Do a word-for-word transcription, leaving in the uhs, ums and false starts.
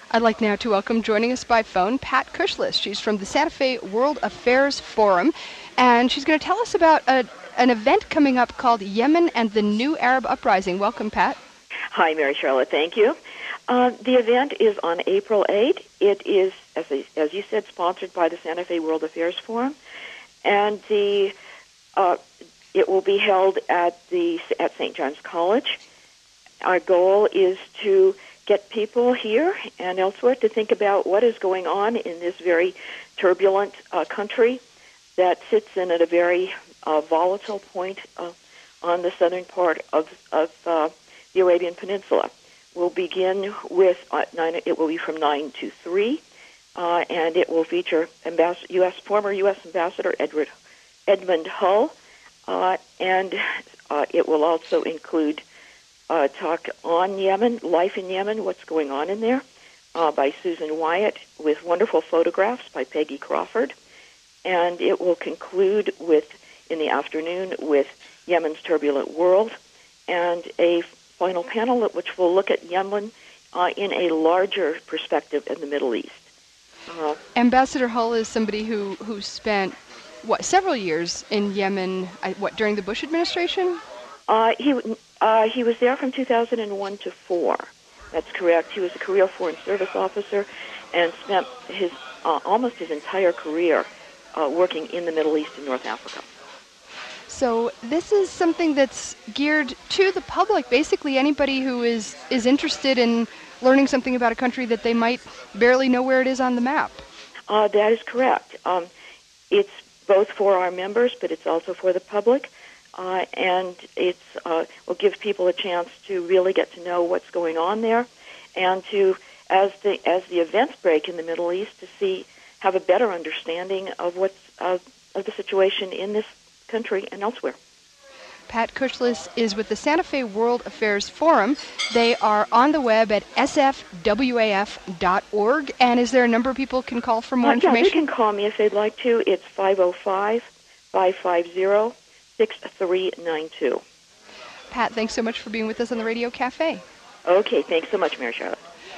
I'd like now to welcome, joining us by phone, Pat Kushlis. She's from the Santa Fe World Affairs Forum, and she's going to tell us about a, an event coming up called Yemen and the New Arab Uprising. Welcome, Pat. Hi, Mary Charlotte. Thank you. Uh, the event is on April eighth. It is, as, a, as you said, sponsored by the Santa Fe World Affairs Forum, and the uh, it will be held at the at Saint John's College. Our goal is to get people here and elsewhere to think about what is going on in this very turbulent uh, country that sits in at a very uh, volatile point uh, on the southern part of, of uh, the Arabian Peninsula. We'll begin with uh, nine. It will be from nine to three, uh, and it will feature Ambas- U S former U S Ambassador Edward Edmund Hull, uh, and uh, it will also include Uh, talk on Yemen, life in Yemen, what's going on in there, uh, by Susan Wyatt, with wonderful photographs by Peggy Crawford. And it will conclude with, in the afternoon, with Yemen's turbulent world, and a final panel which will look at Yemen uh, in a larger perspective in the Middle East. Uh, Ambassador Hull is somebody who, who spent, what, several years in Yemen, I, what, during the Bush administration? Uh, he uh, he was there from two thousand one to four. That's correct. He was a career Foreign Service officer and spent his uh, almost his entire career uh, working in the Middle East and North Africa. So this is something that's geared to the public, basically anybody who is, is interested in learning something about a country that they might barely know where it is on the map. Uh, that is correct. Um, it's both for our members, but it's also for the public. Uh, and it's uh, will give people a chance to really get to know what's going on there, and to, as the as the events break in the Middle East, to see have a better understanding of what's uh, of the situation in this country and elsewhere. Pat Kushlis is with the Santa Fe World Affairs Forum. They are on the web at s f w a f dot org. And is there a number people can call for more uh, information? Yeah, they can call me if they'd like to. It's five oh five, five five zero, six three nine two. Pat, thanks so much for being with us on the Radio Cafe. Okay, thanks so much, Mary Charlotte.